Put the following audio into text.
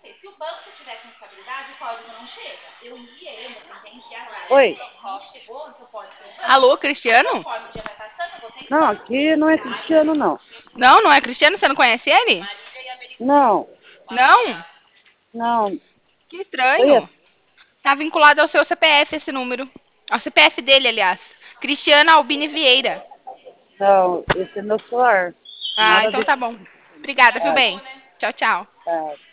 Oi. Alô, Cristiano? Não, aqui não é Cristiano, não. Não, não é Cristiano? Você não conhece ele? Não, Não? não. Que Conheço. estranho. Tá vinculado ao seu CPF esse número. Ao CPF dele, aliás. Cristiano Albini Vieira. Não, esse é meu celular. Ah, Nada então desse. tá bom. Obrigada, viu, Ah, bem? Tchau, tchau. tá.